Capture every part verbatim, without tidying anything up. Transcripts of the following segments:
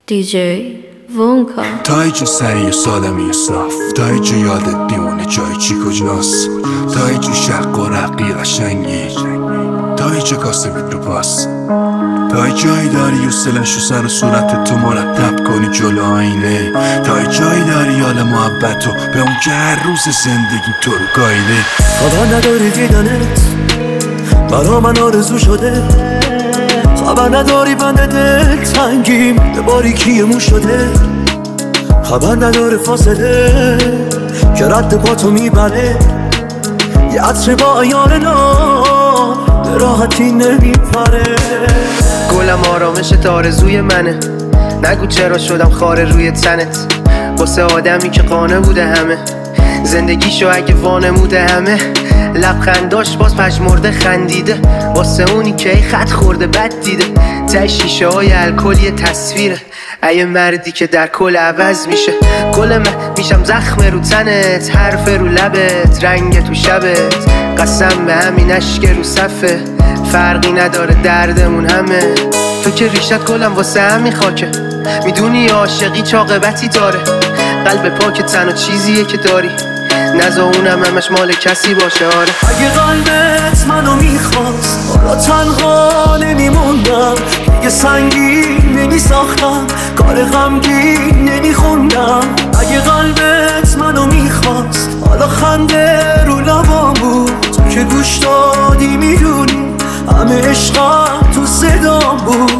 دی جی وونکا. تا اینجا سریع سالمی صاف، تا اینجا یادت بیمونه جای چی کجاست، تا اینجا شق و رقی قشنگی، تا اینجا کاسه بیت رو پاس، تا جایی داری و سلش و سر و صورت تو مرتب کنی جلو آینه، تا جایی داری حال محبت و به اون که هر روز زندگی تو رو گایده. خبر نداری دیدنت برا من آرزو شده، خبر نداری بند دل تنگیم به باریکی مو شده، خبر نداره فاصله که رد پا تو میبره، یه عطر با ایار نام به راحتی نمیپره. گلم آرامشت آرزوی منه، نگو چرا شدم خاره روی تنت، واسه آدمی که قانه بوده همه زندگیشو اگه وانموده همه، لبخنداش باز پشمرده خندیده، واسه اونی که ای خط خورده بد دیده، ته شیشه های الکل یه تصویره، ای مردی که در کل عوض میشه. کل من میشم زخم رو تنت، حرف رو لبت، رنگ تو شبت، قسم به همین اشک رو صفه، فرقی نداره دردمون همه. تو که ریشت کلم واسه همین خاکه، میدونی عاشقی چاقبتی داره، قلب پاک تنها چیزیه که داری، نزا اونم همش مال کسی باشه. آره اگه قلبت منو میخواست حالا تنها نمیموندم، دیگه سنگین نمیساختم، کار غمگین نمیخوندم. اگه قلبت منو میخواست حالا خنده رو لبام بود، تو که گوش دادی میدونی همه عشقم تو صدام بود.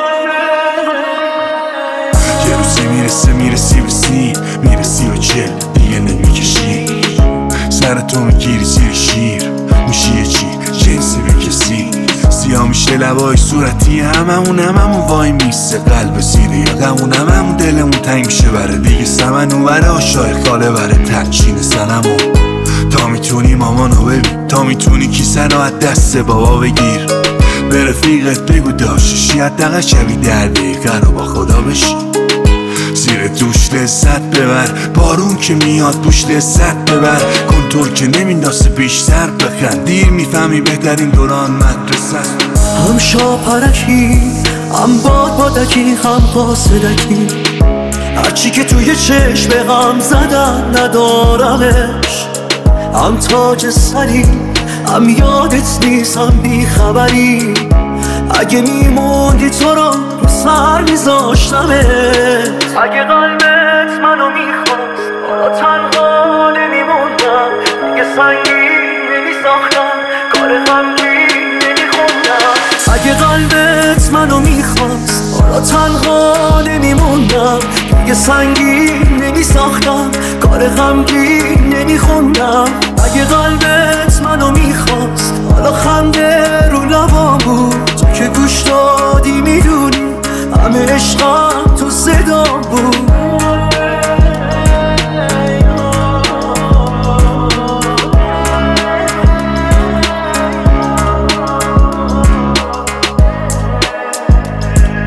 یه روزی میرسه میرسی به سی، میرسی به چل دیگه نمیکشی، سر تو میگیری زیر شیر، میشی یه چی جنسی به کسی، سیاه میشه لبای صورتی هممون هممون وای میسته قلب زیر یادمون، هممون دلمون تنگ میشه بره دیگه سمن اون بره آشای خاله بره ترچین سنمون. تا میتونی مامانو ببین، تا میتونی کیسه رو از دست بابا بگیر، به رفیقت بگو داشتشی حداقل شبی در دقیقه رو با خدا بشی، زیر دوش لذت ببر، بارون که میاد بوش لذت ببر، کنتور که نمینداسه بیشتر بخند، دیر میفهمی بهترین دوران مدرسه است. هم شاپرکی هم باد بادکی هم قاصدکی، هرچی که توی چشم غم زدن ندارمش، هم تاج سری هم یادت نیست هم بیخبری، اگه میموندی تو رو رو سر میذاشتمت. اگه قلبت منو میخواست حالا تنها نمیموندم، دیگه سنگین نمیساختم، کار غمگین نمیخوندم. اگه قلبت منو میخواست حالا تنها نمیموندم، دیگه سنگین نمیساختم، کار غمگین نمیخوندم. اگه قلبت منو میخواست حالا خنده رو لبام بود، تو که گوش دادی میدونی همه عشقم تو صدام بود.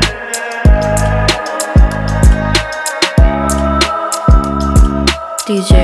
دی جی